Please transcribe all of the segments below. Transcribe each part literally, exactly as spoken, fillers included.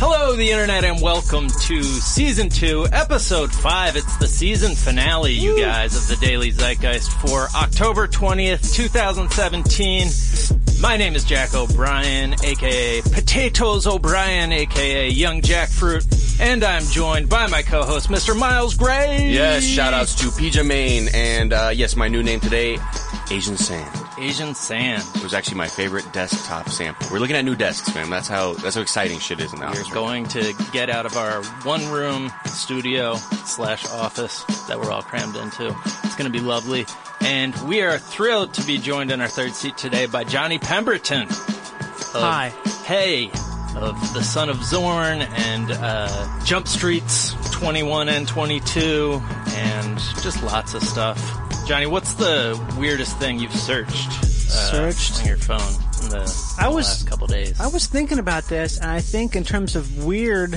Hello, the internet, and welcome to season two, episode five. It's the season finale, you guys, of the Daily Zeitgeist for October twentieth, twenty seventeen. My name is Jack O'Brien, aka Potatoes O'Brien, aka Young Jackfruit, and I'm joined by my co-host, Mister Miles Gray. Yes, shout-outs to P J Main, and uh, yes, my new name today, Asian Sand. Asian Sand. It was actually my favorite desktop sample. We're looking at new desks, man. That's how that's how exciting shit is in the house. We're going to get out of our one-room studio slash office that we're all crammed into. It's going to be lovely. And we are thrilled to be joined in our third seat today by Johnny Pemberton. Of Hi. Hey, of The Son of Zorn and uh, Jump Streets twenty-one and twenty-two and just lots of stuff. Johnny, what's the weirdest thing you've searched, uh, Searched? on your phone in the, I the was- last couple days? I was thinking about this, and I think in terms of weird,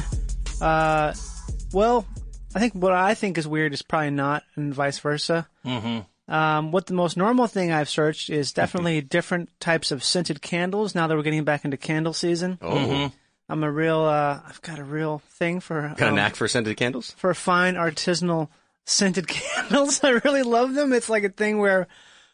uh, well, I think what I think is weird is probably not, and vice versa. Mm-hmm. Um, what the most normal thing I've searched is definitely different types of scented candles. Now that we're getting back into candle season, Oh, Mm-hmm. I'm a real, uh, I've got a real thing for got a um, knack for scented candles? for fine artisanal scented candles. I really love them. It's like a thing where,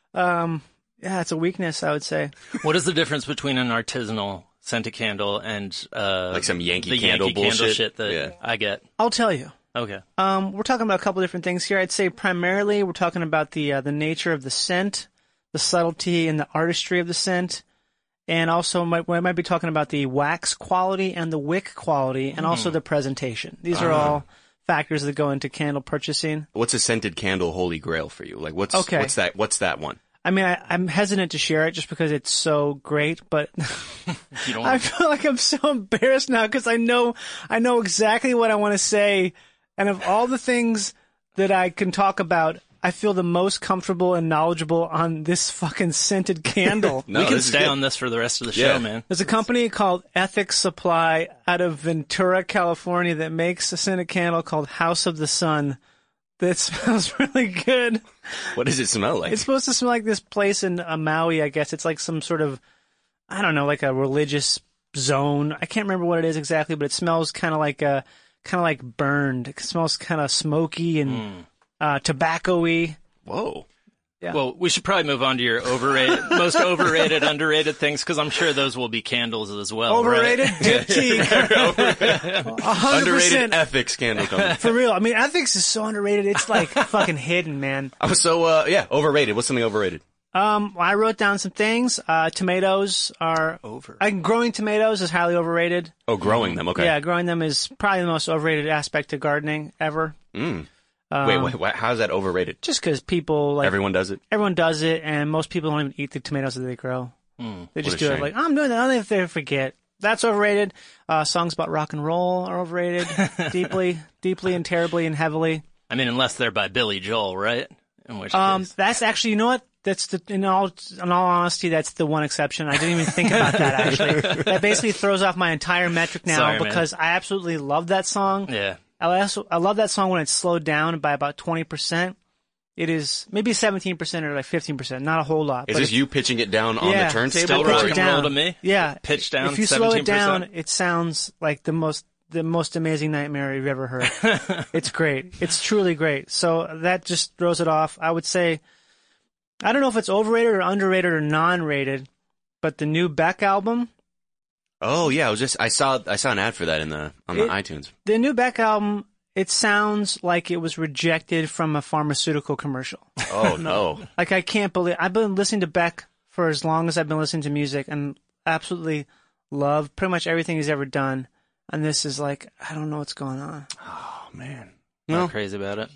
um, yeah, it's a weakness, I would say. What is the difference between an artisanal scented candle and uh, Like some Yankee the Candle Yankee Candle bullshit? shit that Yeah. I get? I'll tell you. Okay. Um, we're talking about a couple different things here. I'd say primarily we're talking about the uh, the nature of the scent, the subtlety and the artistry of the scent, and also might, we might be talking about the wax quality and the wick quality, and also the presentation. These are all factors that go into candle purchasing. What's a scented candle holy grail for you? Like, what's Okay. what's that? What's that one? I mean, I, I'm hesitant to share it just because it's so great, but You don't I feel like I'm so embarrassed now because I know I know exactly what I want to say, and of all the things that I can talk about, I feel the most comfortable and knowledgeable on this fucking scented candle. No, we can this is stay good. on this for the rest of the show, Yeah. man. There's a company called Ethics Supply out of Ventura, California that makes a scented candle called House of the Sun that smells really good. What does it smell like? It's supposed to smell like this place in uh, Maui, I guess. It's like some sort of, I don't know, like a religious zone. I can't remember what it is exactly, but it smells kind of like a, kind of like burned. It smells kind of smoky and uh, tobacco-y. Whoa. Yeah. Well, we should probably move on to your overrated, most overrated, underrated things, because I'm sure those will be candles as well. Overrated right? diptyque. A hundred Underrated percent. ethics candle company. For real. I mean, ethics is so underrated. It's like fucking hidden, man. I was so uh yeah, overrated. What's something overrated? Um, I wrote down some things. Uh, tomatoes are Over. I, growing tomatoes is highly overrated. Oh, growing them. Okay. Yeah, growing them is probably the most overrated aspect to gardening ever. Mm. Um, wait, wait, wait, how's that overrated? Just because people like Everyone does it. everyone does it, and most people don't even eat the tomatoes that they grow. Mm. They just a do it shame. like, oh, I'm doing that. I don't know if they forget. That's overrated. Uh, songs about rock and roll are overrated, deeply, deeply, and terribly, and heavily. I mean, unless they're by Billy Joel, right? In which Um, case. that's actually, you know what? That's the, in all, in all honesty, that's the one exception. I didn't even think about that actually. That basically throws off my entire metric now Sorry, man. because I absolutely love that song. Yeah. I also, I love that song when it's slowed down by about twenty percent. It is maybe seventeen percent or like fifteen percent, not a whole lot. Is but this it's- you pitching it down on yeah, the turntable? Still pitch rock it and down. roll to me? Yeah. Pitch down If you slow it down, seventeen percent? it sounds like the most, the most amazing nightmare you've ever heard. It's great. It's truly great. So that just throws it off. I would say, I don't know if it's overrated or underrated or non-rated, but the new Beck album, Oh yeah, I was just I saw I saw an ad for that in the on the It- iTunes. the new Beck album, it sounds like it was rejected from a pharmaceutical commercial. Oh no. Like, I can't believe, I've been listening to Beck for as long as I've been listening to music and absolutely love pretty much everything he's ever done. And this is like, I don't know what's going on. Oh man. Not Well, crazy about it.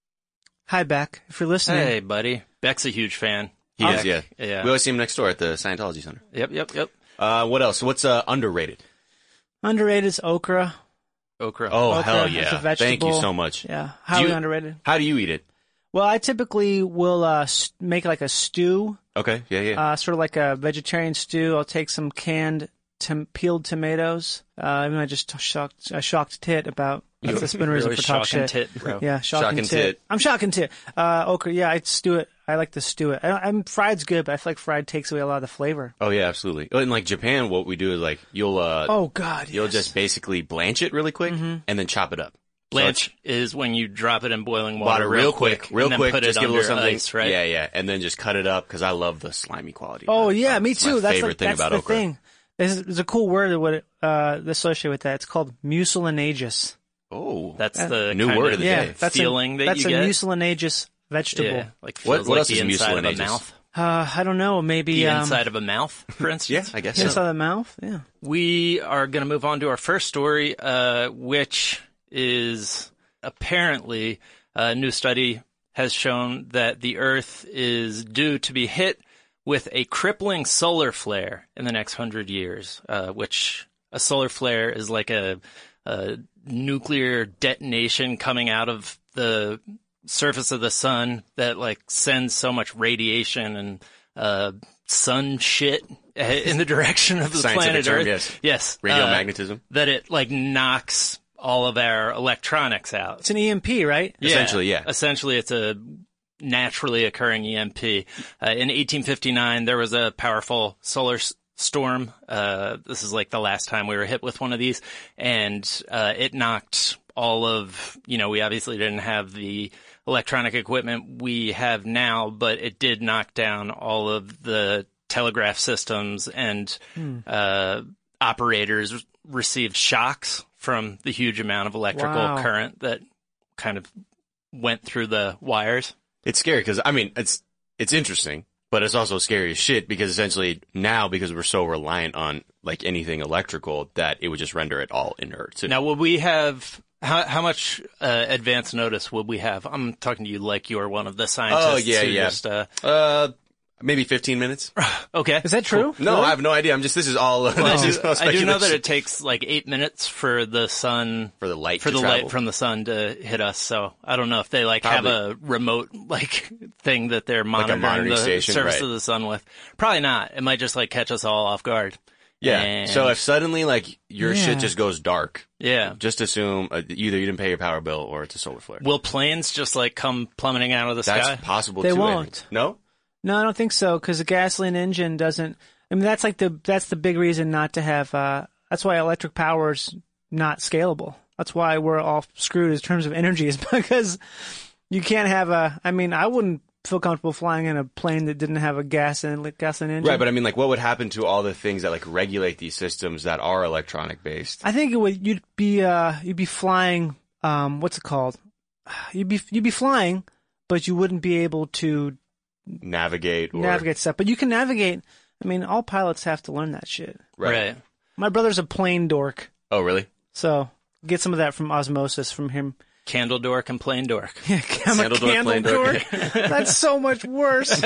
Hi, Beck, if you're listening. Hey, buddy. Beck's a huge fan. he is, yeah. Yeah. We always see him next door at the Scientology Center. Yep, yep, yep. Uh, what else? What's uh, underrated? Underrated is okra. Okra. Oh Okra hell as a yeah! vegetable. Thank you so much. Yeah, highly you- underrated. How do you eat it? Well, I typically will uh, s- make like a stew, Okay, yeah, yeah. uh, sort of like a vegetarian stew. I'll take some canned tom- peeled tomatoes. Uh, even I just t- shocked a shocked tit about that's the spinnerism Really for talk shocking shit. tit, bro. Yeah, shocking, Shocking tit. tit. I'm shocking tit. Uh, okra. Yeah, I stew it. I like to stew it. I, I'm fried's good, but I feel like fried takes away a lot of the flavor. Oh yeah, absolutely. In like Japan, what we do is like you'll uh Oh God, you'll yes. just basically blanch it really quick Mm-hmm. and then chop it up. Blanch So is when you drop it in boiling water, water real quick, real and then quick, put just it give it a under little something. ice, right? Yeah, yeah, and then just cut it up because I love the slimy quality. Oh That- yeah, uh, me it's my too. That's favorite like, thing that's about the okra. thing. There's, there's a cool word that would uh, associate with that. It's called mucilaginous. Oh, That's the New kind word of of the Yeah, day. that's feeling a, that that's you a get. mucilaginous vegetable. Yeah, like What- feels what like else the is inside of a mucilaginous? mouth. Uh, I don't know. Maybe The um, inside of a mouth, for instance. yeah, I guess inside so. of the mouth. Yeah. We are going to move on to our first story, uh, which is apparently a new study has shown that the Earth is due to be hit with a crippling solar flare in the next hundred years, uh, which a solar flare is like a, a nuclear detonation coming out of the surface of the sun that like sends so much radiation and uh, sun shit in the direction of the Scientific planet term, Earth. yes. Yes. Uh, Radiomagnetism. that it like knocks all of our electronics out. It's an E M P, right? Essentially, yeah. Essentially, it's a naturally occurring E M P. Uh, in eighteen fifty-nine, there was a powerful solar s- storm. Uh, this is like the last time we were hit with one of these, and uh, it knocked all of, you know, we obviously didn't have the electronic equipment we have now, but it did knock down all of the telegraph systems, and uh, operators received shocks from the huge amount of electrical Wow. current that kind of went through the wires. It's scary because I mean it's it's interesting, but it's also scary as shit because essentially now because we're so reliant on like anything electrical that it would just render it all inert. So Now, would we have how how much uh, advance notice would we have? I'm talking to you like you're one of the scientists. Oh, yeah, who yeah. Just, uh, uh, maybe fifteen minutes. okay. Is that true? No, I have no idea. I'm just this is all. Well, I, this do, is all I do know that speculation. it takes like eight minutes for the sun for the light for to the travel. light from the sun to hit us. So I don't know if they like have a remote like thing that they're monitoring monitoring the station, surface right. of the sun with. Probably not. It might just like catch us all off guard. Yeah. And- So if suddenly like your Yeah. shit just goes dark, yeah. just assume uh, either you didn't pay your power bill or it's a solar flare. Will planes just like come plummeting out of the That's sky? possible They too. I won't. think. No. No, I don't think so, because the gasoline engine doesn't. I mean, that's like the that's the big reason not to have. Uh, that's why electric power is not scalable. That's why we're all screwed in terms of energy, is because you can't have a. I mean, I wouldn't feel comfortable flying in a plane that didn't have a gas and gasoline engine. Right, but I mean, like, what would happen to all the things that like regulate these systems that are electronic based? I think it would. You'd be uh, you'd be flying. Um, what's it called? You'd be you'd be flying, but you wouldn't be able to Navigate or navigate stuff. But you can navigate. I mean, all pilots have to learn that shit. Right. My brother's a plane dork, Oh, really? so get some of that from osmosis from him. Candle dork and plain dork. I'm Candle a dork, candle plane dork. dork. That's so much worse.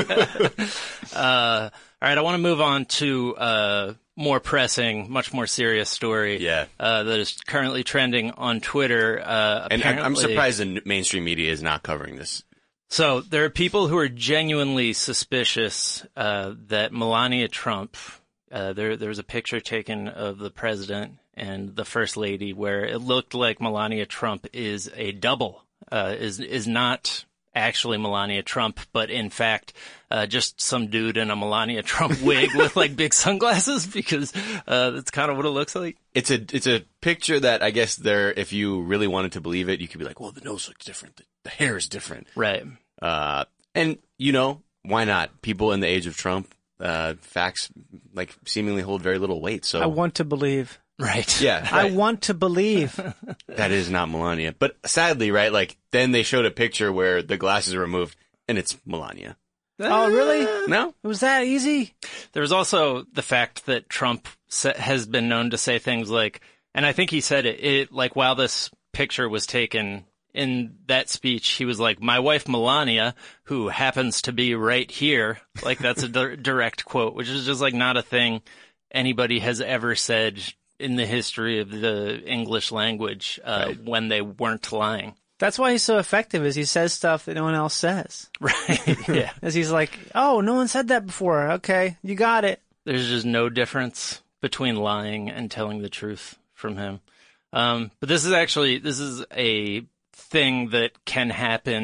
Uh, all right, I want to move on to uh, more pressing, much more serious story. Yeah. Uh, that is currently trending on Twitter. Uh, And I'm, I'm apparently- surprised the n- mainstream media is not covering this. So there are people who are genuinely suspicious uh, that Melania Trump. Uh, there, there was a picture taken of the president and the first lady where it looked like Melania Trump is a double. Uh, is is not actually Melania Trump, but in fact, uh, just some dude in a Melania Trump wig with like big sunglasses, because uh, that's kind of what it looks like. It's a it's a picture that I guess there, if you really wanted to believe it, you could be like, well, the nose looks different, the, the hair is different, Right. uh, and you know why not? People in the age of Trump, uh, facts like seemingly hold very little weight. So I want to believe. Right. yeah, I right. want to believe. that is not Melania. But sadly, right? Like then they showed a picture where the glasses are removed and it's Melania. Oh, really? No, It was that easy? There's also the fact that Trump sa- has been known to say things like, and I think he said it, it, like while this picture was taken, in that speech, he was like, my wife Melania, who happens to be right here. Like that's a di- direct quote, which is just like not a thing anybody has ever said in the history of the English language uh, Right. when they weren't lying. That's why he's so effective, is he says stuff that no one else says. Right. Yeah. As he's like, oh, no one said that before. Okay, you got it. There's just no difference between lying and telling the truth from him. Um, but this is actually, this is a thing that can happen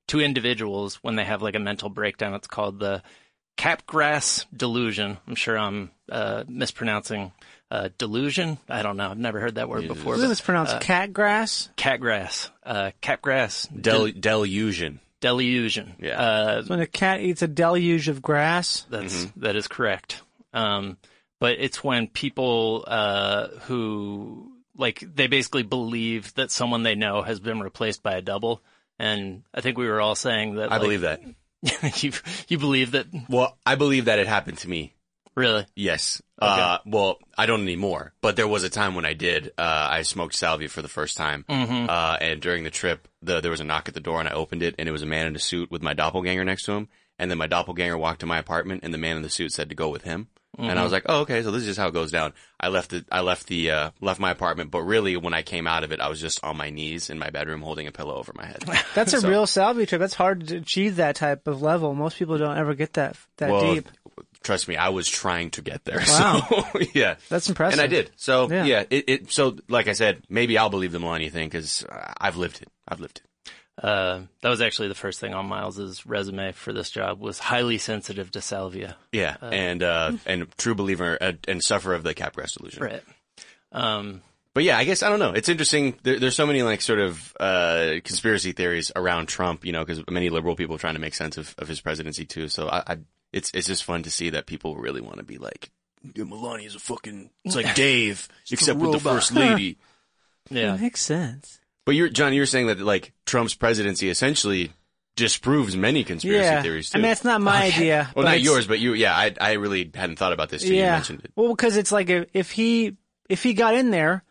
to individuals when they have like a mental breakdown. It's called the Capgras delusion. I'm sure I'm uh, mispronouncing uh, delusion. I don't know. I've never heard that word before. Isn't this pronounced uh, catgrass? Catgrass. Uh, Capgras. Del- de- delusion. Delusion. Yeah. Uh, so when a cat eats a deluge of grass. That's Mm-hmm. that is correct. Um, but it's when people uh, who like they basically believe that someone they know has been replaced by a double, and I think we were all saying that. I like, believe that. you you believe that? Well, I believe that it happened to me. Really? Yes. Okay. Uh, well, I don't anymore, but there was a time when I did. Uh, I smoked salvia for the first time. Mm-hmm. Uh, and during the trip, the, there was a knock at the door and I opened it and it was a man in a suit with my doppelganger next to him. And then my doppelganger walked to my apartment and the man in the suit said to go with him. Mm-hmm. And I was like, oh, okay, so this is just how it goes down. I left it, I left the, uh, left my apartment, but really when I came out of it, I was just on my knees in my bedroom holding a pillow over my head. That's a So- real salvia trip. That's hard to achieve that type of level. Most people don't ever get that that Well, deep. Trust me, I was trying to get there. Wow. So, yeah. That's impressive. And I did. So, Yeah. yeah, it, it, so, like I said, maybe I'll believe the Melania thing because I've lived it. I've lived it. Uh, that was actually the first thing on Miles's resume for this job was highly sensitive to salvia. Yeah. and, uh, and true believer uh, and sufferer of the Capgras delusion. Right. Um, But yeah, I guess, I don't know. It's interesting. There, there's so many, like, sort of, uh, conspiracy theories around Trump, you know, because many liberal people are trying to make sense of, of his presidency too. So I, I, it's, it's just fun to see that people really want to be like, yeah, Melania's a fucking, it's like Dave, except with the first lady. yeah. That makes sense. But you're, John, you were saying that, like, Trump's presidency essentially disproves many conspiracy Yeah. theories too. I mean, it's not my idea. well, but not it's- yours, but you, yeah, I, I really hadn't thought about this till you Yeah. mentioned it. Well, because it's like if, if he if he got in there,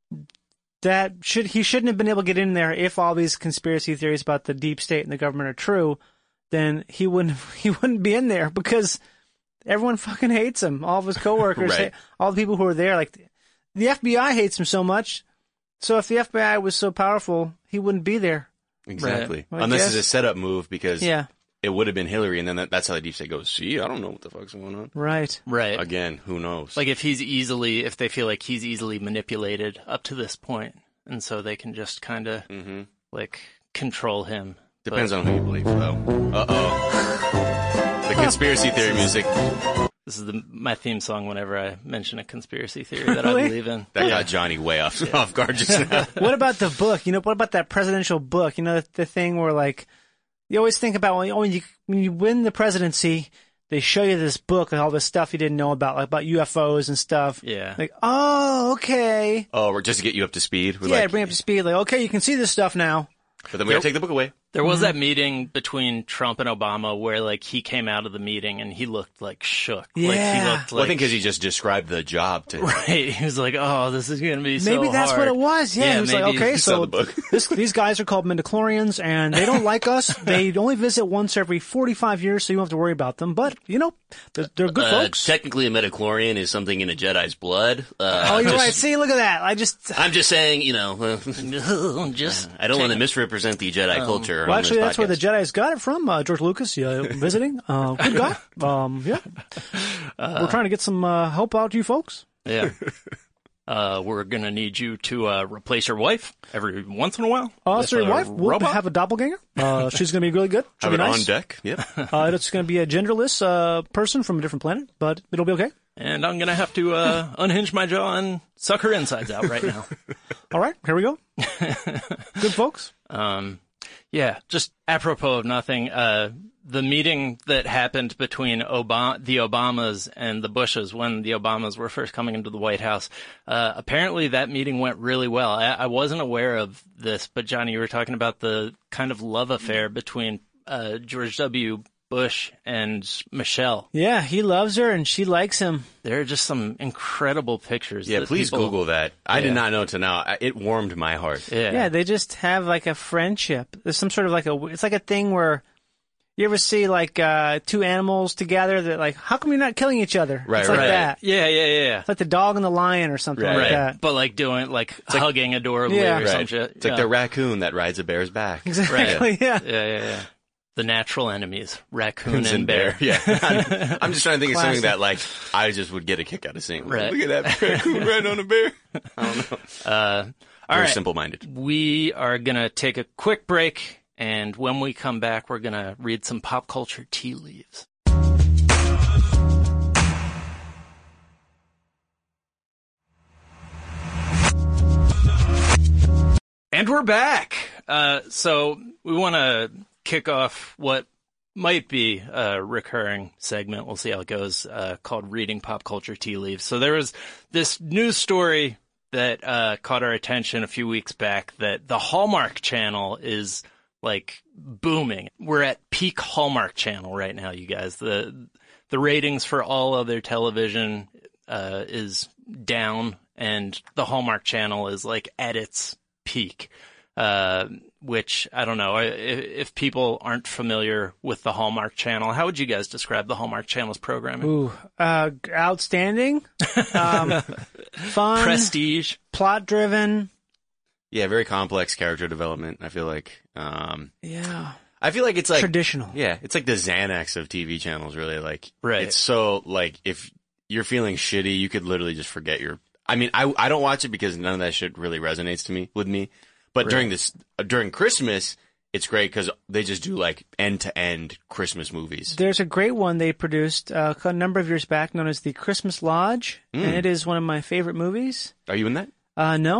that should he shouldn't have been able to get in there if all these conspiracy theories about the deep state and the government are true. Then he wouldn't he wouldn't be in there because everyone fucking hates him. All of his coworkers, Right. hate, all the people who are there, like the F B I hates him so much. So if the F B I was so powerful, he wouldn't be there. Exactly. Right. I Unless guess- it's a setup move because Yeah, it would have been Hillary, and then that, that's how the deep state goes, see, I don't know what the fuck's going on. right. Right. Again, who knows? Like if he's easily, if they feel like he's easily manipulated up to this point, and so they can just kind of Mhm. like control him. Depends But on who you believe, though. Uh-oh. The conspiracy theory music, This is the, my theme song whenever I mention a conspiracy theory that I Really? believe in. that got Johnny way off, off guard just now. What about the book? You know, what about that presidential book? You know, the, the thing where like you always think about when you, when you when you win the presidency, they show you this book and all this stuff you didn't know about, like about U F Os and stuff. Yeah. Like, oh, okay. Oh, we're just to get you up to speed? We're Yeah, like, bring up to speed. Like, okay, you can see this stuff now. but then we gotta take the book away. There was that meeting between Trump and Obama where like he came out of the meeting and he looked like shook. Like he Yeah. looked like Well, I think because he just described the job to him. right. He was like, "Oh, this is going to be so Maybe that's hard." what it was. Yeah, Yeah, he was like, maybe okay, he saw so the book. this, these guys are called midichlorians, and they don't like us. They only visit once every forty-five years, so you don't have to worry about them. But, you know, they're, they're good Uh, folks. technically, a midichlorian is something in a Jedi's blood. Uh, Oh, you're just- right. See, look at that. I just... I'm just saying, you know, uh, just I don't want to misrepresent the Jedi culture. Well, on actually, this that's where the podcast. Jedi's got it from. Uh, George Lucas, yeah, visiting. Uh, good guy. Um, yeah. We're trying to get some uh, help out to you folks. yeah. Uh, we're gonna need you to uh, replace your wife every once in a while. Uh, with so your a wife will robot. have a doppelganger. Uh, she's going to be really good. She'll Have be it nice. on deck. Yep. Uh, it's going to be a genderless uh, person from a different planet, but it'll be okay. and I'm gonna have to uh, unhinge my jaw and suck her insides out right now. All right, here we go. Good folks. Um, yeah, just apropos of nothing, uh, the meeting that happened between Obama, the Obamas and the Bushes when the Obamas were first coming into the White House, uh, apparently that meeting went really well. I, I wasn't aware of this, but Johnny, you were talking about the kind of love affair between uh, George W. Bush and Michelle. Yeah, he loves her and she likes him. There are just some incredible pictures. Yeah, that please people- Google that. I Yeah. did not know till now. I- It warmed my heart. Yeah. Yeah, they just have like a friendship. There's some sort of like a, it's like a thing where you ever see like uh, two animals together that like, how come you're not killing each other? Right, it's like right. that. Yeah, yeah, yeah. It's like the dog and the lion or something Right. like Right. that. But like doing, like hugging adorably Yeah. or Right. some shit. It's like yeah. the raccoon that rides a bear's back. Exactly, yeah. Yeah, yeah, yeah. The natural enemies, raccoon and, And bear. Yeah. I'm, I'm just trying to think of Classic. something that, like, I just would get a kick out of seeing. Right. Look at that raccoon riding on a bear. I don't know. Uh, all Very right. simple-minded. We are going to take a quick break, And when we come back, we're going to read some pop culture tea leaves. And we're back. Uh, so we want to kick off what might be a recurring segment. We'll see how it goes, uh, called Reading Pop Culture Tea Leaves. So there was this news story that uh, caught our attention a few weeks back that the Hallmark Channel is like booming. We're at peak Hallmark Channel right now, you guys. The the ratings for all other television uh, is down, and the Hallmark Channel is like at its peak. Uh, which I don't know if, if people aren't familiar with the Hallmark Channel. How would you guys describe the Hallmark Channel's programming? Ooh, uh, outstanding, um, fun, prestige, plot driven. Yeah, very complex character development. I feel like. Um, yeah, I feel like it's like traditional. Yeah, it's like the Xanax of T V channels. Really, like right. It's so like if you're feeling shitty, you could literally just forget your. I mean, I I don't watch it because none of that shit really resonates to me with me. But right. during this, uh, during Christmas, it's great because they just do like end-to-end Christmas movies. There's a great one they produced uh, a number of years back known as The Christmas Lodge, mm. and it is one of my favorite movies. Are you in that? Uh, no.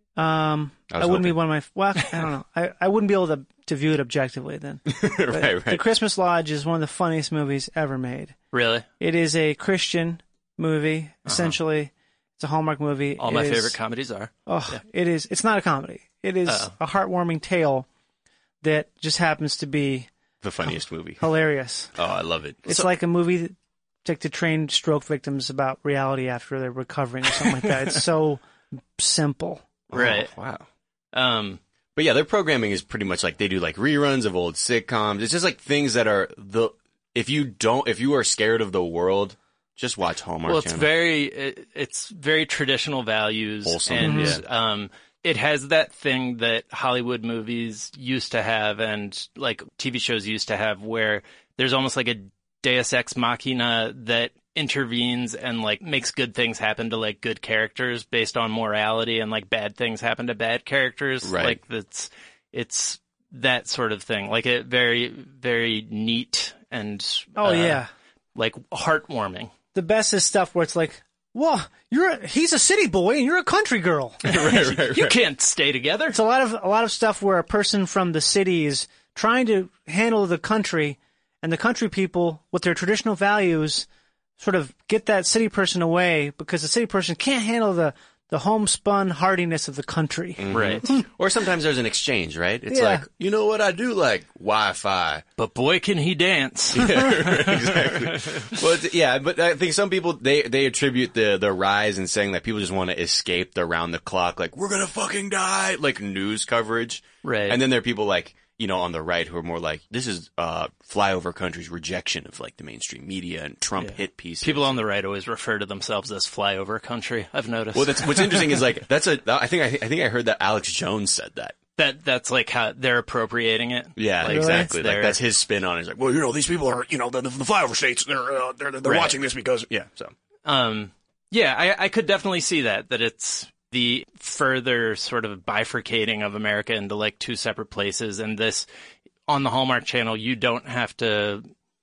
Um, I, I wouldn't hoping. be one of my, well, I don't know. I, I wouldn't be able to, to view it objectively then. right, right. The Christmas Lodge is one of the funniest movies ever made. Really? It is a Christian movie, essentially. Uh-huh. It's a Hallmark movie. All it my is, favorite comedies are. Oh, yeah. it is. It's not a comedy. It is Uh-oh. a heartwarming tale that just happens to be the funniest oh, movie. Hilarious. Oh, I love it. It's so- like a movie that, like to train stroke victims about reality after they're recovering or something like that. It's so simple. Right. Oh, wow. Um, but yeah, their programming is pretty much like they do like reruns of old sitcoms. It's just like things that are the, if you don't, if you are scared of the world, just watch Hallmark Well, it's Channel. very, it, it's very traditional values. Wholesome. And, Mm-hmm. um, it has that thing that Hollywood movies used to have and like T V shows used to have where there's almost like a Deus Ex Machina that intervenes and like makes good things happen to like good characters based on morality and like bad things happen to bad characters. Right. Like that's, it's that sort of thing. Like it very, very neat and, oh uh, yeah, like heartwarming. The best is stuff where it's like, well, you're a, he's a city boy and you're a country girl. right, right, right. You can't stay together. It's a lot of a lot of stuff where a person from the city is trying to handle the country, and the country people with their traditional values sort of get that city person away because the city person can't handle the the homespun hardiness of the country. Mm-hmm. Right. Or sometimes there's an exchange, right? It's Yeah. like, you know what, I do like Wi-Fi. But boy, can he dance. Yeah, right, exactly. Well, it's, yeah, but I think some people, they, they attribute the, the rise in saying that people just want to escape the round the clock, like, we're gonna fucking die, like news coverage. Right. And then there are people like, you know, on the right who are more like, this is, uh, flyover country's rejection of like the mainstream media and Trump Yeah. hit pieces. People on the right always refer to themselves as flyover country. I've noticed. Well, that's, what's interesting is like, that's a, I think, I, I think I heard that Alex Jones said that. that that's like how they're appropriating it. Yeah, Like, exactly. it's Like their- that's his spin on it. It's like, well, you know, these people are, you know, the, the flyover states, they're, uh, they're, they're Right. watching this because, yeah, so. Um, yeah, I, I could definitely see that, that it's the further sort of bifurcating of America into like two separate places. And this, on the Hallmark Channel, you don't have to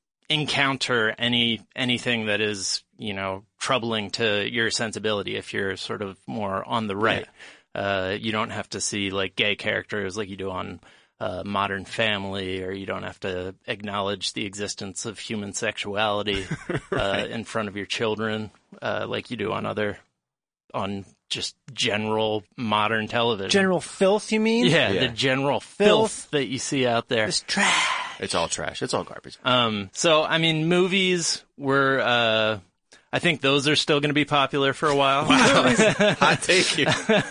encounter any, anything that is, you know, troubling to your sensibility if you're sort of more on the right. Uh, you don't have to see like gay characters like you do on uh, Modern Family, or you don't have to acknowledge the existence of human sexuality uh, in front of your children uh, like you do on other, on just general modern television. General filth, you mean? Yeah, Yeah. the general filth, Filth. that you see out there. It's trash. It's all trash. It's all garbage. Um, so, I mean, movies were, uh, I think those are still going to be popular for a while. Hot take here.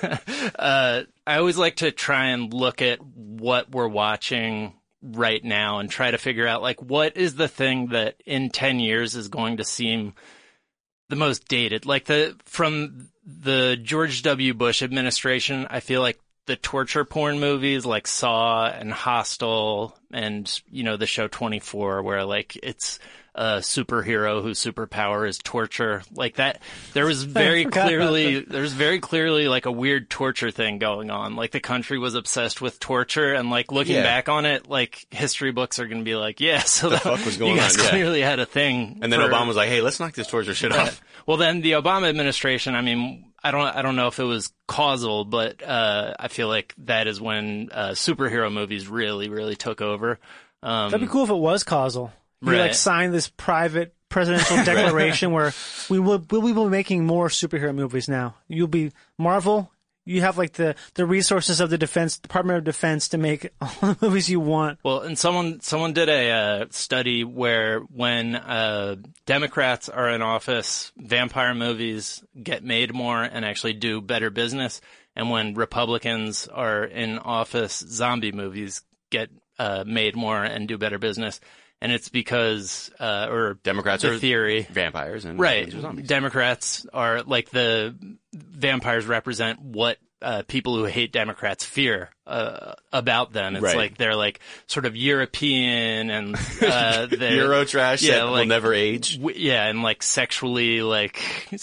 uh, I always like to try and look at what we're watching right now and try to figure out, like, what is the thing that in ten years is going to seem the most dated? Like, the, from the George W. Bush administration, I feel like the torture porn movies like Saw and Hostel and, you know, the show twenty-four, where like it's a superhero whose superpower is torture. Like that, there was very clearly, there was very clearly like a weird torture thing going on. Like the country was obsessed with torture, and like looking Yeah. back on it, like history books are going to be like, yeah, so The that, fuck was going you guys on? Yeah. clearly had a thing. And then for- Obama was like, hey, let's knock this torture shit off. Well, then the Obama administration, I mean, I don't, I don't know if it was causal, but, uh, I feel like that is when, uh, superhero movies really, really took over. Um, That'd be cool if it was causal. You Right. like sign this private presidential declaration where we will we'll be making more superhero movies now. You'll be Marvel. You have like the, the resources of the Defense Department of Defense to make all the movies you want. Well, and someone someone did a uh, study where when uh, Democrats are in office, vampire movies get made more and actually do better business, and when Republicans are in office, zombie movies get uh, made more and do better business. And it's because, uh, or Democrats the are theory, vampires and right? zombies are zombies. Democrats are like the vampires represent what uh, people who hate Democrats fear uh, about them. It's Right. like they're like sort of European and uh, they're Euro trash yeah, that will like- never age. w- yeah, and like sexually like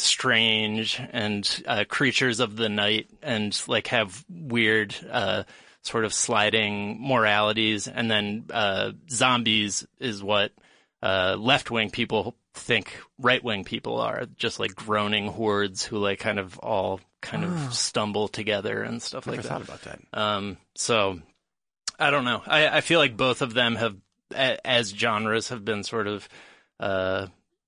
strange and uh, creatures of the night and like have weird uh, sort of sliding moralities. And then uh, zombies is what uh, left-wing people think right-wing people are, just like groaning hordes who like kind of all kind of stumble together and stuff Never like thought that. about that. Um, so I don't know. I, I feel like both of them have, a, as genres, have been sort of, uh,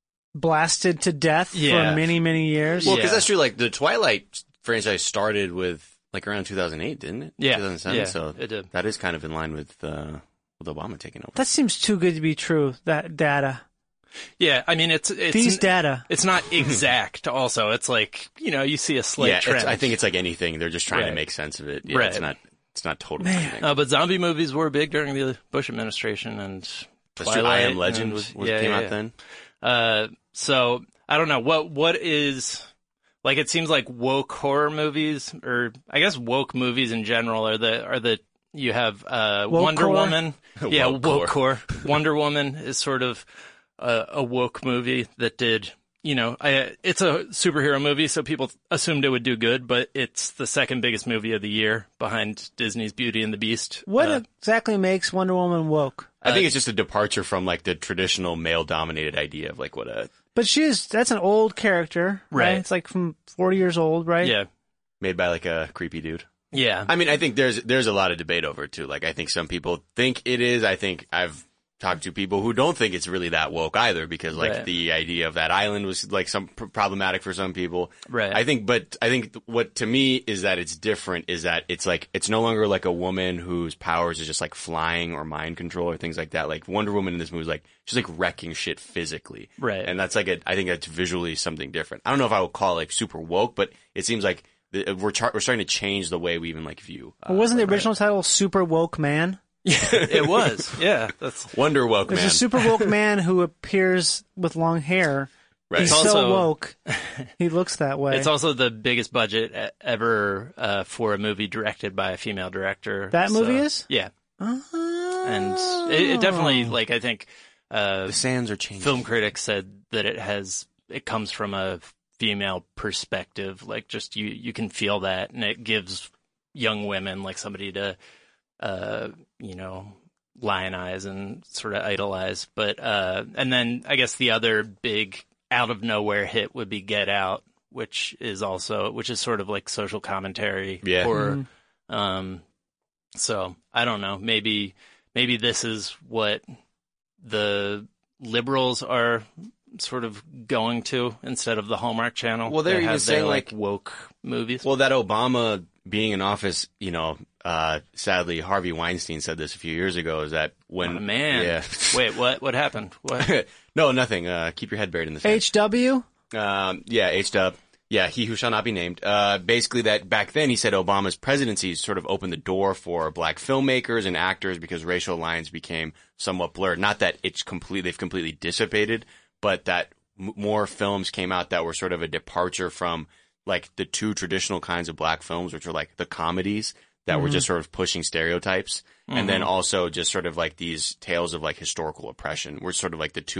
Blasted to death Yeah. for many, many years. Well, Yeah. because that's true. Like the Twilight franchise started with like around two thousand eight, didn't it? Yeah. two thousand seven. Yeah, so it did. that is kind of in line with uh, with Obama taking over. That seems too good to be true, that data. yeah, I mean, it's, it's, These data. it's not exact also. It's like, you know, you see a slight yeah, it's, trend. I think it's like anything. They're just trying Right. to make sense of it. Yeah, Right. It's not. It's not totally. Man. anything. Uh, but zombie movies were big during the Bush administration, and That's true. I Twilight Am Legend and- was, was yeah, came yeah, out yeah. then. Uh, so I don't know what what is like. It seems like woke horror movies, or I guess woke movies in general, are the are the you have uh, Woke Wonder core? Woman. Yeah, Woke woke core. Wonder Woman is sort of a, a woke movie that did. You know, I, it's a superhero movie, so people assumed it would do good, but it's the second biggest movie of the year behind Disney's Beauty and the Beast. What Uh, exactly makes Wonder Woman woke? I think it's just a departure from like the traditional male-dominated idea of like what a But she's, that's an old character, right? Right. It's like from forty years old, right? yeah, made by like a creepy dude. yeah. I mean, I think there's there's a lot of debate over it too. Like, I think some people think it is. I think I've talked to people who don't think it's really that woke either, because like Right. the idea of that island was like some pr- problematic for some people. Right. I think, but I think what to me is that it's different. Is that it's like it's no longer like a woman whose powers is just like flying or mind control or things like that. Like Wonder Woman in this movie is like she's like wrecking shit physically. Right. And that's like a, I think that's visually something different. I don't know if I would call it like super woke, but it seems like the, we're char- we're starting to change the way we even like view. Uh, Well, wasn't the original title Super Woke Man? It was. Yeah. That's Wonder Woke There's Man. a super woke man who appears with long hair. Right. He's It's so also- woke. He looks that way. it's also the biggest budget e- ever uh, for a movie directed by a female director. That So- movie is? Yeah. Oh. And it, it definitely, like, I think uh, The sands are changing. film critics said that it has, it comes from a female perspective. Like, just you, you can feel that, and it gives young women like somebody to, uh, you know, lionize and sort of idolize. But, uh, and then I guess the other big out of nowhere hit would be Get Out, which is also, which is sort of like social commentary Yeah. horror. Um, so I don't know, maybe, maybe this is what the liberals are sort of going to instead of the Hallmark Channel. Well, they're that even have their, saying, like, like- woke movies. Well, that Obama being in office, you know, uh, sadly, Harvey Weinstein said this a few years ago, is that when... Oh, man. Yeah. Wait, what? What happened? What? no, nothing. Uh, keep your head buried in the sand. H W? Um, yeah, H-dub. Yeah, he who shall not be named. Uh, basically that back then he said Obama's presidency sort of opened the door for black filmmakers and actors because racial lines became somewhat blurred. Not that it's complete, they've completely dissipated, but that m- more films came out that were sort of a departure from like the two traditional kinds of black films, which are like the comedies that were just sort of pushing stereotypes. And then also just sort of like these tales of like historical oppression were sort of like the two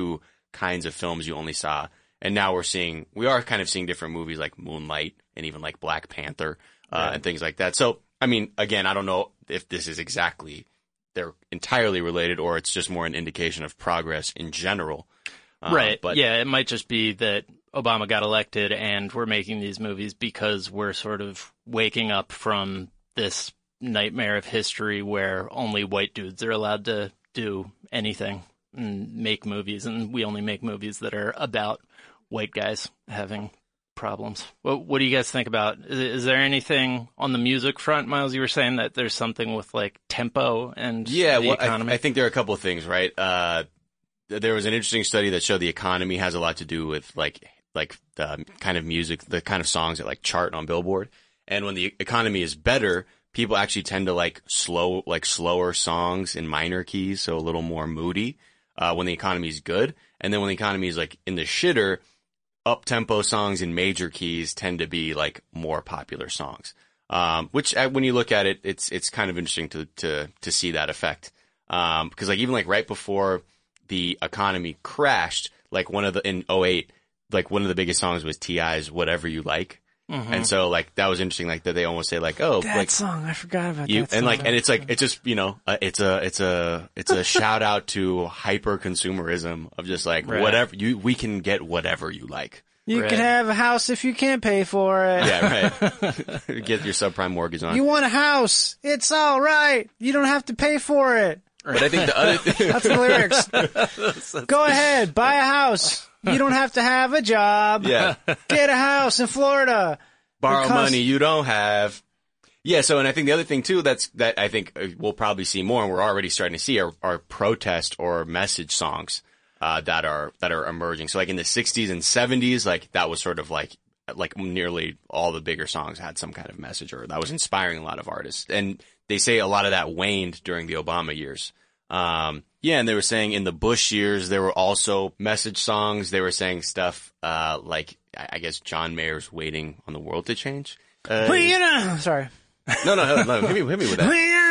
kinds of films you only saw. And now we're seeing, we are kind of seeing different movies like Moonlight and even like Black Panther, uh, Right. and things like that. So, I mean, again, I don't know if this is exactly, they're entirely related or it's just more an indication of progress in general. Uh, Right. But yeah, it might just be that Obama got elected and we're making these movies because we're sort of waking up from this nightmare of history where only white dudes are allowed to do anything and make movies, and we only make movies that are about white guys having problems. What, what do you guys think about? Is, is there anything on the music front, Miles? You were saying that there's something with like tempo and yeah, the well, I, economy. I think there are a couple of things, right? Uh, there was an interesting study that showed the economy has a lot to do with like, like the kind of music, the kind of songs that like chart on Billboard. And when the economy is better, people actually tend to like slow, like slower songs in minor keys, so a little more moody, uh, when the economy is good. And then when the economy is like in the shitter, up-tempo songs in major keys tend to be like more popular songs. Um, which uh, when you look at it, it's, it's kind of interesting to, to, to see that effect. Um, because like even like right before the economy crashed, like one of the, in oh eight, like one of the biggest songs was T I's Whatever You Like. Mm-hmm. And so like that was interesting, like that they almost say like, oh, That like song, I forgot about you, that song. and like, and it's like, it's just, you know, uh, it's a, it's a, it's a shout out to hyper consumerism of just like Right. whatever you, we can get whatever you like. you Right. can have a house if you can't pay for it. Yeah, right. Get your subprime mortgage on. You want a house? It's all right. You don't have to pay for it. But I think the other thing, That's the lyrics. Go ahead, buy a house. You don't have to have a job. yeah, Get a house in Florida. borrow Because- money you don't have. Yeah, so and I think the other thing too that's that I think uh, we'll probably see more, and we're already starting to see are, are protest or message songs uh, that are that are emerging. So like in the sixties and seventies, like that was sort of like like nearly all the bigger songs had some kind of message, or that was inspiring a lot of artists. And they say a lot of that waned during the Obama years. Um, yeah, and they were saying in the Bush years there were also message songs. They were saying stuff uh, like I I guess John Mayer's "Waiting on the World to Change." Uh, Well, you know, sorry. no, no, no, hit me, hit me with that.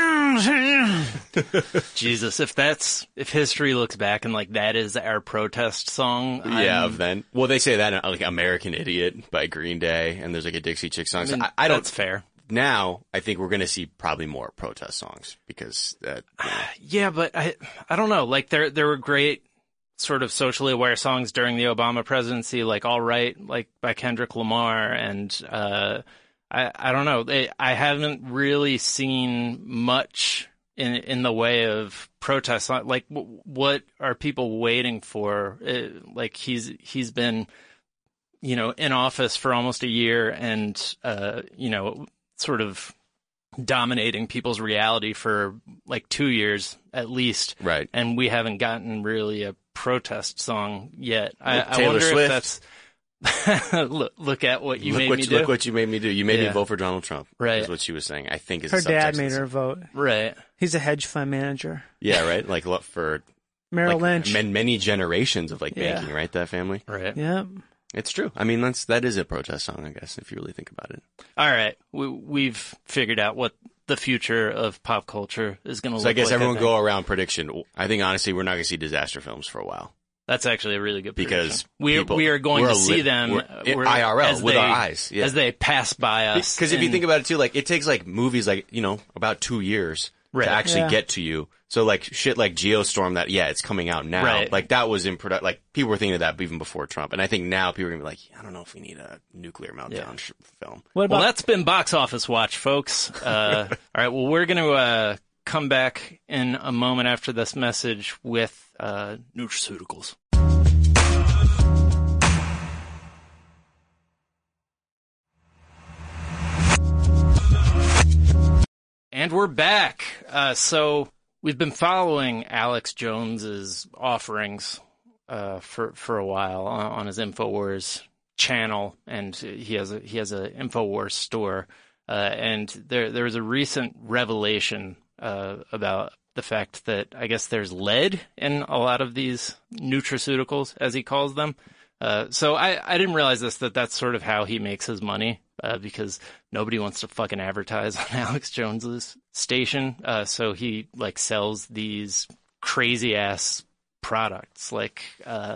Jesus, if that's if history looks back and like that is our protest song, Yeah, I'm- of then. Well, they say that in, like American Idiot by Green Day, and there's like a Dixie Chick song. I So mean, I, I don't. that's fair. Now, I think we're going to see probably more protest songs because that. You know, Yeah, but I I don't know. Like there there were great sort of socially aware songs during the Obama presidency, like "All Right," like by Kendrick Lamar, and uh, I I don't know. They, I haven't really seen much in in the way of protest. Like, w- what are people waiting for? Uh, like he's he's been, you know, in office for almost a year, and uh, you know, sort of dominating people's reality for like two years at least. right. And we haven't gotten really a protest song yet. I, Look, I Taylor wonder Swift. if that's look, look at what you look made what me you, do. look what you made me do. You made Yeah. me vote for Donald Trump. Right. Is what she was saying. I think is Her the dad subtext. made her vote. Right. He's a hedge fund manager. Yeah, right. Like what for Merrill like, Lynch. man- many generations of like Yeah. banking, right? That family. Right. Yep. It's true. I mean, that's that is a protest song, I guess, if you really think about it. All right. We, we've figured out what the future of pop culture is going to look So I like. guess everyone think. go around prediction. I think honestly, we're not going to see disaster films for a while. That's actually a really good Because prediction. we people- we are going we're to a see lit- them we're- uh, in we're- I R L, as with they, our eyes, yeah. as they pass by us. Because if you and- think about it too, like it takes like movies like, you know, about two years Right. to actually Yeah. get to you. So like shit like Geostorm that, yeah, it's coming out now. Right. Like that was in product, like people were thinking of that even before Trump. And I think now people are going to be like, I don't know if we need a nuclear meltdown Yeah. sh- film. What about Well, that's been Box Office Watch, folks. Uh, all right. Well, we're going to uh, come back in a moment after this message with uh, nutraceuticals. And we're back. Uh, so we've been following Alex Jones's offerings uh, for for a while on, on his InfoWars channel, and he has a he has a InfoWars store. Uh, and there there was a recent revelation uh, about the fact that I guess there's lead in a lot of these nutraceuticals, as he calls them. Uh, so I, I didn't realize this, that that's sort of how he makes his money, uh, because nobody wants to fucking advertise on Alex Jones's station. Uh, so he like sells these crazy ass products like, uh,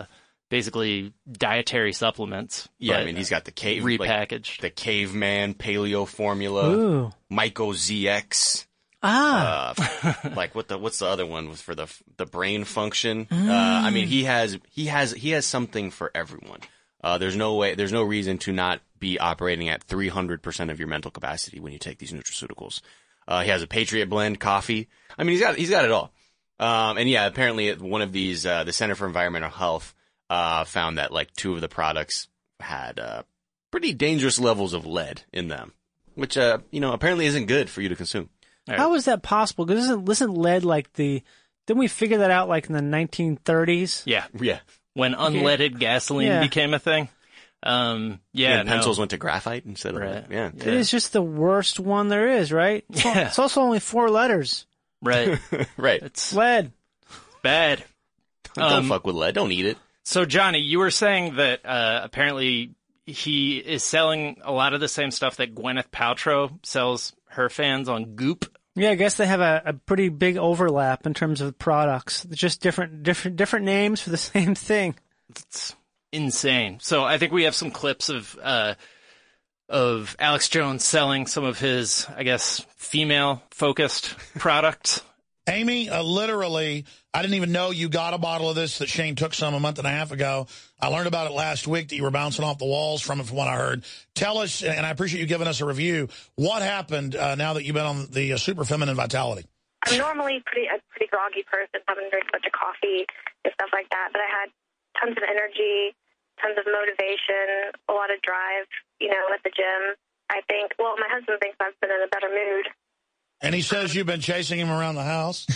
basically dietary supplements. Yeah, I mean, he's got the cave repackaged, like, the caveman paleo formula, Ooh. Myco Z X. Ah, Uh, like what the what's the other one was for the the brain function? Mm. Uh, I mean, he has he has he has something for everyone. Uh, there's no way, there's no reason to not be operating at three hundred percent of your mental capacity when you take these nutraceuticals. Uh, he has a Patriot Blend coffee. I mean, he's got he's got it all. Um, and yeah, apparently one of these, uh, the Center for Environmental Health, uh, found that like two of the products had uh, pretty dangerous levels of lead in them, which uh, you know, apparently isn't good for you to consume. right. How is that possible? Because isn't, isn't lead like the? Didn't we figure that out like in the nineteen thirties? Yeah, yeah. When unleaded gasoline yeah. became a thing. Um, yeah, yeah no. pencils went to graphite instead of right. lead. Yeah. It is just the worst one there is, right? It's, Yeah. it's also only four letters. Right. right. It's Lead. bad. Don't Um, fuck with lead. Don't eat it. So, Johnny, you were saying that uh, apparently he is selling a lot of the same stuff that Gwyneth Paltrow sells her fans on Goop. Yeah, I guess they have a, a pretty big overlap in terms of products. It's just different, different, different names for the same thing. It's insane. So I think we have some clips of uh, of Alex Jones selling some of his, I guess, female-focused products. Amy, uh, literally, I didn't even know you got a bottle of this that Shane took some a month and a half ago. I learned about it last week that you were bouncing off the walls from it from what I heard. Tell us, and I appreciate you giving us a review, what happened uh, now that you've been on the uh, Super Feminine Vitality? I'm normally pretty a pretty groggy person, haven't drank much of coffee and stuff like that, but I had tons of energy, tons of motivation, a lot of drive, you know, at the gym. I think, well, my husband thinks I've been in a better mood. And he says you've been chasing him around the house?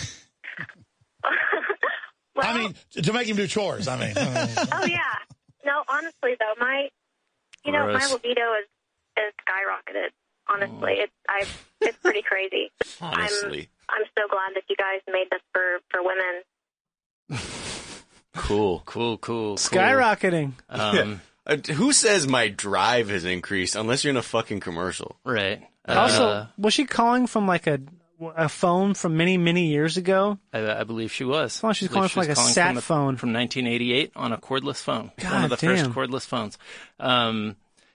well, I mean, to, to make him do chores, I mean. oh, yeah. No, honestly, though, my, you know, Gross. my libido is, is skyrocketed, honestly. It's I, it's pretty crazy. Honestly. I'm, I'm so glad that you guys made this for, for women. Cool. Cool, cool, cool. Skyrocketing. Um, Uh, who says my drive has increased unless you're in a fucking commercial? right. Also, Uh, was she calling from like a a phone from many, many years ago? I, I believe she was. Oh, she's I believe calling she from was like a calling sat from the- phone. From nineteen eighty-eight on a cordless phone. God One of the damn. first cordless phones. Um,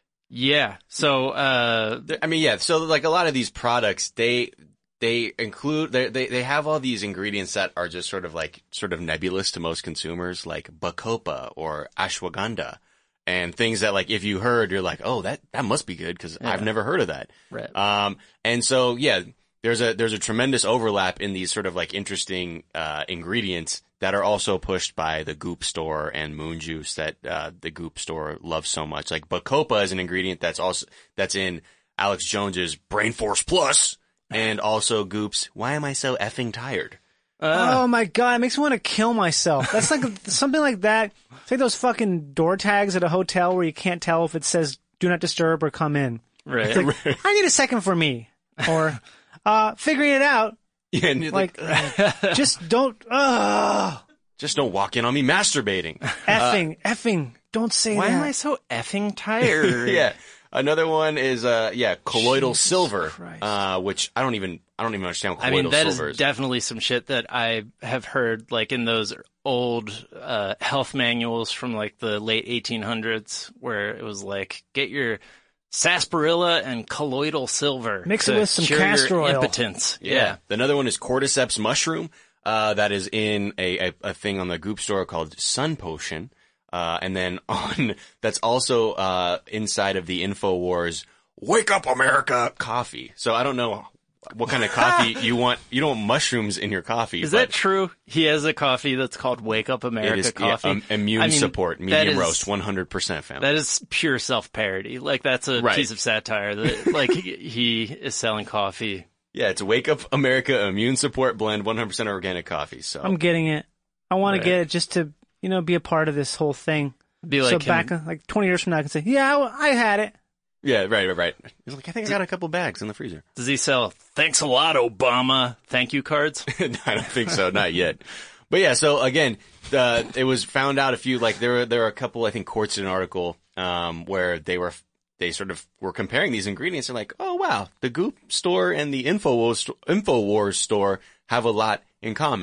yeah. So, uh, I mean, yeah. So, like a lot of these products, they they include they they they have all these ingredients that are just sort of like sort of nebulous to most consumers, like bacopa or ashwagandha, and things that like if you heard, you're like, oh, that that must be good because I've never heard of that. right. Um, and so yeah, there's a there's a tremendous overlap in these sort of like interesting uh, ingredients that are also pushed by the Goop store and Moon Juice that uh, the Goop store loves so much. Like bacopa is an ingredient that's also that's in Alex Jones's Brain Force Plus and also Goop's Why Am I So Effing Tired? Oh my god, it makes me want to kill myself. That's like something like that. It's like those fucking door tags at a hotel where you can't tell if it says "Do not disturb" or "Come in." right. It's like, I need a second for me, or uh, figuring it out. Yeah, and you're Like, like, just don't. Uh, just don't walk in on me masturbating. effing, effing. Don't say Why that. am I so effing tired? Yeah. Another one is, uh, yeah, colloidal Jesus silver, Christ. uh, which I don't even, I don't even understand what I colloidal mean, that is silver is. definitely some shit that I have heard, like in those old uh, health manuals from like the late eighteen hundreds, where it was like, get your sarsaparilla and colloidal silver, Mix it to with some cure castor your oil. impotence. Yeah. Yeah, Another one is cordyceps mushroom, uh, that is in a, a, a thing on the Goop store called Sun Potion. Uh, and then on, that's also, uh, inside of the InfoWars Wake Up America coffee. So I don't know what kind of coffee you want. You don't want mushrooms in your coffee. Is but that true? He has a coffee that's called Wake Up America It is, Coffee. yeah, um, immune I mean, support, that medium is- roast, one hundred percent found. That is pure self-parody. Like, that's a Right. piece of satire. That, like, he, he is selling coffee. Yeah, it's a Wake Up America Immune Support Blend, one hundred percent organic coffee. So I'm getting it. I want Right. to get it just to, you know, be a part of this whole thing. Be so like, him- back, uh, like twenty years from now, I can say, yeah, I, I had it. yeah, right, right, right. He's like, I think I got a couple bags in the freezer. does he sell "Thanks a lot, Obama" thank you cards? I don't think so, not yet. But yeah, so again, uh, it was found out a few, like there were, there were a couple, I think, Quartz did an article, um, where they were, they sort of were comparing these ingredients and like, oh wow, the Goop store and the InfoWars, InfoWars store have a lot in common.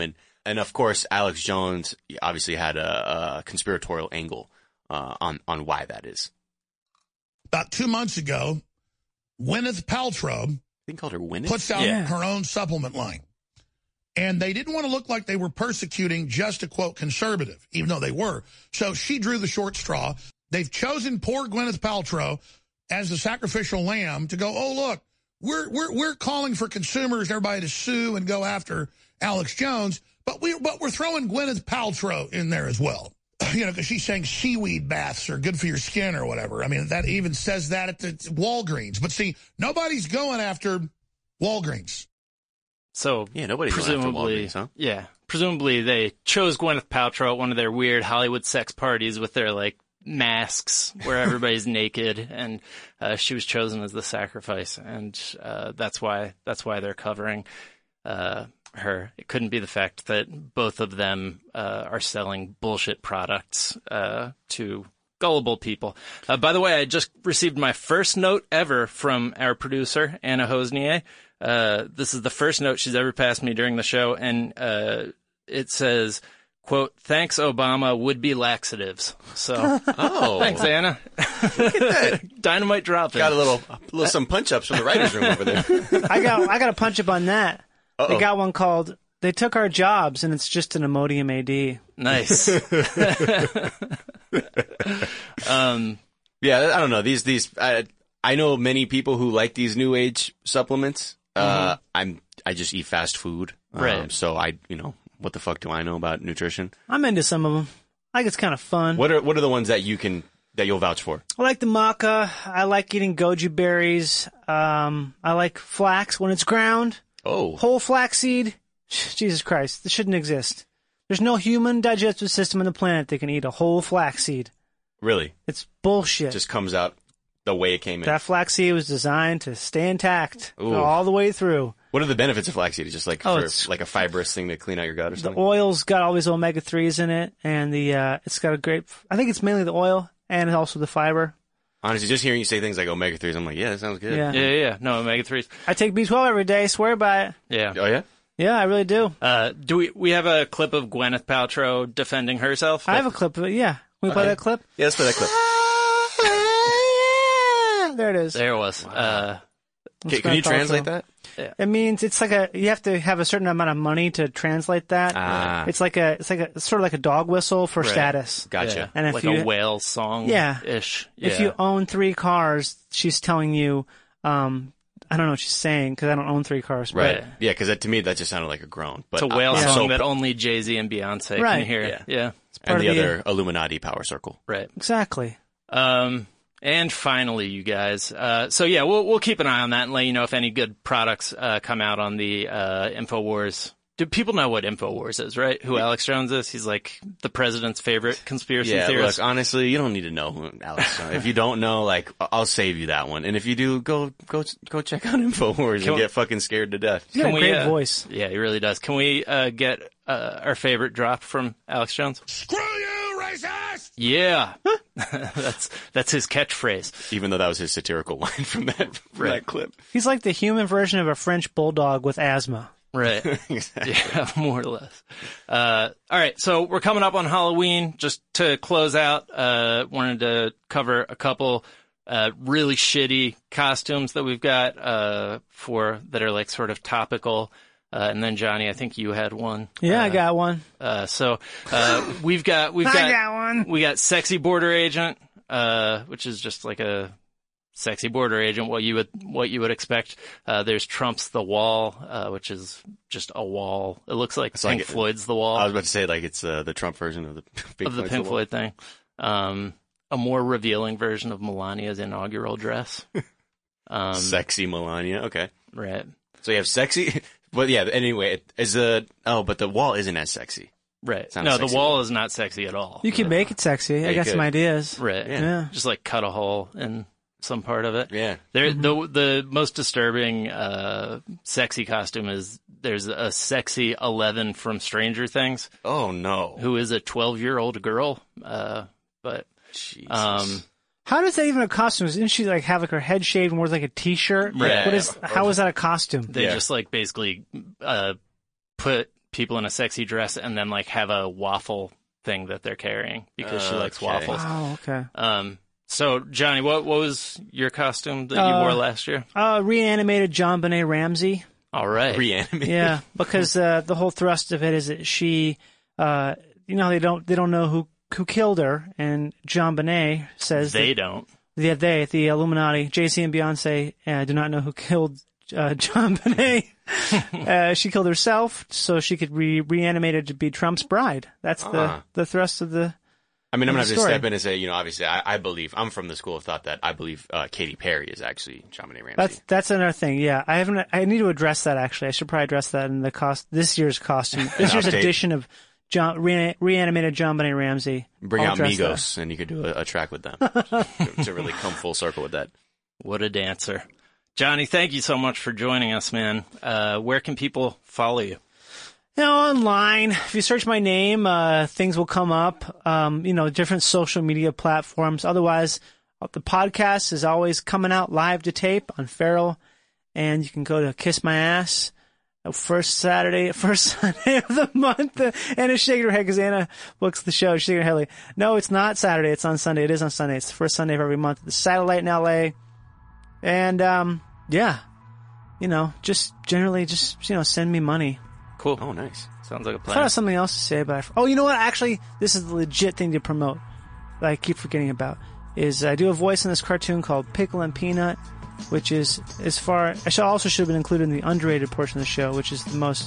And of course, Alex Jones obviously had a, a conspiratorial angle uh, on on why that is. About two months ago, Gwyneth Paltrow I think called her Gwyneth. puts out Yeah. her own supplement line. And they didn't want to look like they were persecuting just a, quote, conservative, even though they were. So she drew the short straw. They've chosen poor Gwyneth Paltrow as the sacrificial lamb to go, oh, look, we're we're we're calling for consumers, everybody to sue and go after Alex Jones, but, we, but we're throwing Gwyneth Paltrow in there as well. You know, because she's saying seaweed baths are good for your skin or whatever. I mean, that even says that at the Walgreens. But see, nobody's going after Walgreens. So Yeah, nobody's going after presumably, Walgreens, huh? yeah, presumably they chose Gwyneth Paltrow at one of their weird Hollywood sex parties with their like masks where everybody's naked, and uh, she was chosen as the sacrifice, and uh, that's why that's why they're covering uh, her. It couldn't be the fact that both of them uh, are selling bullshit products uh, to gullible people. Uh, by the way, I just received my first note ever from our producer, Anna Hosnier. Uh, this is the first note she's ever passed me during the show, and uh, it says, quote, "Thanks, Obama, would-be laxatives." So, Oh, thanks, Anna. Dynamite drop. got a little, a little some punch-ups from the writers' room over there. I got I got a punch up on that. Uh-oh. They got one called "They Took Our Jobs," and it's just an Imodium A D. Nice. um, Yeah, I don't know. These, these, I, I know many people who like these new age supplements. Uh, I'm, I just eat fast food. Um, Right. So I, you know, what the fuck do I know about nutrition? I'm into some of them. I think it's kind of fun. What are, what are the ones that you can, that you'll vouch for? I like the maca. I like eating goji berries. Um, I like flax when it's ground. Oh, Whole flaxseed. Jesus Christ, this shouldn't exist. There's no human digestive system on the planet that can eat a whole flaxseed. really? It's bullshit. Just comes out the way it came in. That flaxseed was designed to stay intact Ooh. all the way through. What are the benefits of flaxseed? Just like Oh, for it's- like a fibrous thing to clean out your gut or The something? oil's got all these omega threes in it, and the uh, it's got a great. I think it's mainly the oil and also the fiber. Honestly, just hearing you say things like omega threes, I'm like, yeah, that sounds good. Yeah. yeah, yeah, no, omega threes. I take B twelve every day. Swear by it. Yeah. Oh, yeah? Yeah, I really do. Uh, do we, we have a clip of Gwyneth Paltrow defending herself? I have a clip of it. Yeah, can we play that clip? Yeah, let's play that clip. There it is. There it was. Uh, Okay, can you Gwyneth Paltrow. translate that? It means it's like a you have to have a certain amount of money to translate that. Ah. It's like a it's like a it's sort of like a dog whistle for status. Gotcha. yeah, And if like you- a whale song Yeah. ish. If you own three cars, she's telling you, um, I don't know what she's saying because I don't own three cars. but- Right. Right. Yeah, because to me, that just sounded like a groan. But It's a whale I- I'm song so- that only Jay-Z and Beyonce Right. can hear. Yeah. Yeah. and part the of the- other Illuminati power circle. Right. Exactly. Um, and finally, you guys. Uh, so yeah, we'll we'll keep an eye on that and let you know if any good products uh, come out on the uh, InfoWars. Do people know what InfoWars is, right? Who Alex Jones is? He's like the president's favorite conspiracy Yeah, theorist. look, honestly, you don't need to know who Alex Jones. If you don't know, like, I- I'll save you that one. And if you do, go go go check out InfoWars Can and we- get fucking scared to death. He's got Can a we, great uh, voice. Yeah, he really does. Can we uh, get uh, our favorite drop from Alex Jones? Screw you, racist! Yeah, that's that's his catchphrase. Even though that was his satirical line from that from Right. that clip. He's like the human version of a French bulldog with asthma. Right. Yeah, more or less. Uh, all right. So we're coming up on Halloween. Just to close out, uh, wanted to cover a couple, uh, really shitty costumes that we've got, uh, for, that are like sort of topical. Uh, and then Johnny, I think you had one. Yeah, uh, I got one. Uh, so, uh, we've got, we've I got, got one. we got Sexy Border Agent, uh, which is just like a sexy border agent, what you would, what you would expect. Uh, there's Trump's The Wall, uh, which is just a wall. It looks like It's like Pink it- Floyd's The Wall I was about to say, like, it's uh, the Trump version of the Pink of the Floyd's Pink Wall. Floyd thing. Um, a more revealing version of Melania's inaugural dress. Um, Sexy Melania. Okay. right. So you have sexy. But yeah, anyway, it is a. Oh, but the wall isn't as sexy. Right. It's not No, a the sexy wall wall. is not sexy at all. You could make it sexy. Yeah, I you got some could. ideas. Right. Yeah. Yeah. Just like cut a hole in some part of it. Yeah. There, the the most disturbing, uh, sexy costume is there's a sexy Eleven from Stranger Things Oh no. who is a twelve year old girl. Uh, but Jesus. um, How does that even a costume? Didn't she like have like her head shaved and wears like a t-shirt? Right. What is? How is that a costume? they Yeah. just like basically uh put people in a sexy dress and then like have a waffle thing that they're carrying because she likes Okay. waffles. Oh, okay. Um, so Johnny, what, what was your costume that you Uh, wore last year? Uh, reanimated John Benet Ramsey. All right. Reanimate. Yeah, because uh, the whole thrust of it is that she, uh, you know, they don't they don't know who who killed her, and John Benet says They that, don't. yeah, they, the Illuminati, Jay-Z and Beyonce, uh, do not know who killed uh, John Benet. uh, she killed herself so she could be reanimated to be Trump's bride. That's the Ah. the thrust of the. I mean, I'm Of going to the have to story. step in and say, you know, obviously, I, I believe, I'm from the school of thought that I believe uh, Katy Perry is actually John Benet Ramsey. That's that's another thing. Yeah, I haven't. I need to address that actually. I should probably address that in the cost this year's costume. This year's update. edition of John re, reanimated John Benet Ramsey. Bring I'll out address that. Migos, and you could do a, a track with them to, to really come full circle with that. What a dancer. Johnny, thank you so much for joining us, man. Uh, where can people follow you? You know, online, if you search my name, uh, things will come up, um, you know, different social media platforms. Otherwise, the podcast is always coming out live to tape on Feral, and you can go to Kiss My Ass, uh, first Saturday, first Sunday of the month. Uh, Anna's shaking her head because Anna books the show. She's shaking her head like, no, it's not Saturday. It's on Sunday. It is on Sunday. It's the first Sunday of every month. The Satellite in L A. And, um, yeah, you know, just generally just, you know, send me money. Cool. Oh, nice. Sounds like a I thought I plan. had something else to say, but I, oh, you know what? Actually, this is the legit thing to promote that I keep forgetting about. Is I do a voice in this cartoon called Pickle and Peanut, which is as far. I should also should have been included in the underrated portion of the show, which is the most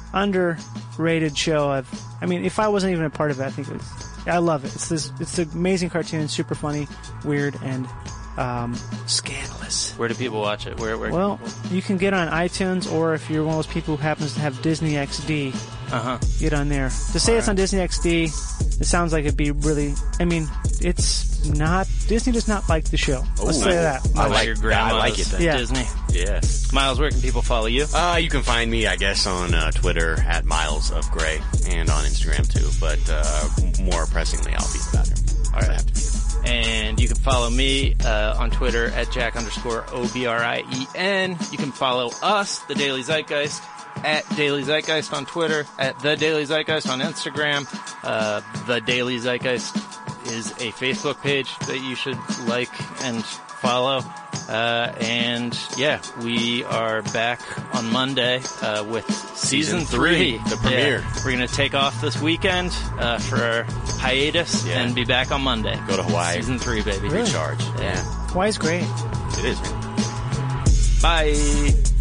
underrated show I've. I mean, if I wasn't even a part of it, I think it was. I love it. It's this. It's an amazing cartoon, super funny, weird, and um, scandalous. Where do people watch it? Where? Where? Well, you can get on iTunes, or if you're one of those people who happens to have Disney X D, uh huh. get on there. To say it's on Disney X D, it sounds like it'd be really. I mean, it's not. Disney does not like the show. Let's Ooh. say that. I Like like, your I grandma's like it then. Yeah. Disney. Yes. Miles, where can people follow you? Uh, you can find me, I guess, on uh, Twitter at Miles of Gray and on Instagram too. But uh, more pressingly, I'll be in the bathroom. All right. I have to be. And you can follow me uh, on Twitter at Jack underscore O B R I E N. You can follow us, The Daily Zeitgeist, at Daily Zeitgeist on Twitter, at The Daily Zeitgeist on Instagram. Uh, The Daily Zeitgeist is a Facebook page that you should like and follow. Uh, and yeah, we are back on Monday, uh, with season, Season three, three. the premiere. Yeah. We're going to take off this weekend, uh, for our hiatus Yeah. and be back on Monday. Go to Hawaii. Season three, baby. Recharge. Yeah. Yeah. Hawaii's great. It is, man. Bye.